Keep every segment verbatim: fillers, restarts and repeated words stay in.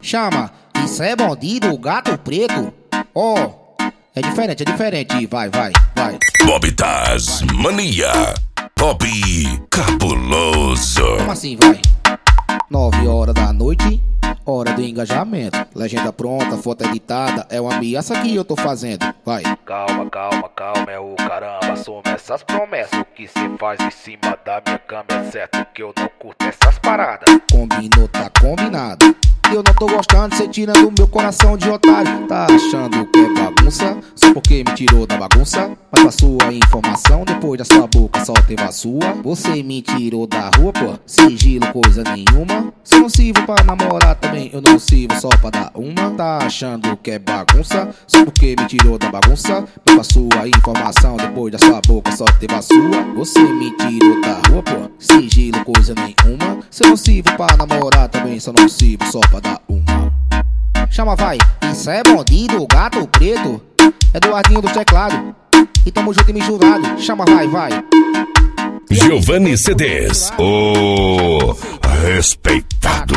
Chama, isso é bandido, gato preto. Ó, oh, é diferente, é diferente. Vai, vai, vai. Bob Taz Mania. Bob Cabuloso. Como assim, vai? Nove horas da noite, hora do engajamento. Legenda pronta, foto editada. É uma ameaça que eu tô fazendo. Vai. Calma, calma, calma, é o caramba. Some essas promessas. O que cê faz em cima da minha cama é certo que eu não curto essas paradas. Combinou, tá combinado. Eu não tô gostando, cê tira do meu coração de otário. Tá achando que é bagunça, só porque me tirou da bagunça. Mas a sua informação, depois da sua boca só teve a sua. Você me tirou da rua, pô, sigilo coisa nenhuma. Se eu não sirvo pra namorar também, eu não sirvo só pra dar uma. Tá achando que é bagunça, só porque me tirou da bagunça. Mas a sua informação, depois da sua boca só teve a sua. Você me tirou da rua, pô, sigilo coisa nenhuma. Se eu não sirvo pra namorar também, só não sirvo só pra dar uma. Chama, vai, isso é bandido, gato preto. Eduardinho do teclado. E tamo junto e misturado. Chama, vai, vai. Giovanni C Ds, o respeitado.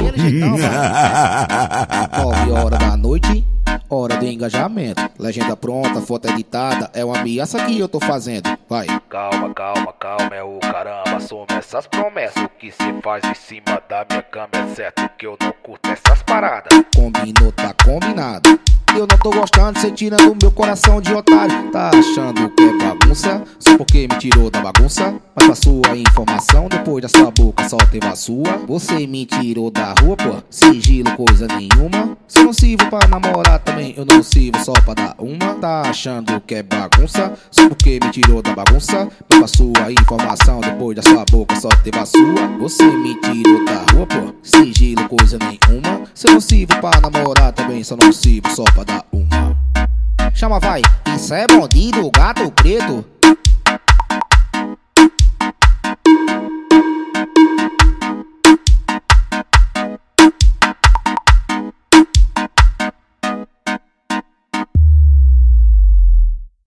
Nove horas da noite, hora do engajamento. Legenda pronta, foto editada. É uma ameaça que eu tô fazendo. Vai. Calma, calma, calma, é o caramba. Some essas promessas. O que cê faz em cima da minha cama é certo que eu não curto essas paradas. Combinou, tá combinado. Eu não tô gostando, cê tira do meu coração de otário. Tá achando que é bagunça, só porque me tirou da bagunça. Mas a sua informação, depois da sua boca só teve a sua. Você me tirou da rua, pô, sigilo coisa nenhuma. Se eu não sirvo pra namorar também, eu não sirvo só pra dar uma. Tá achando que é bagunça, só porque me tirou da bagunça. Mas a sua informação, depois da sua boca só teve a sua. Você me tirou da rua, pô, sigilo coisa nenhuma. Se eu não sirvo pra namorar também, só não sirvo só pra dar uma. Chama, vai, isso é bandido, gato preto.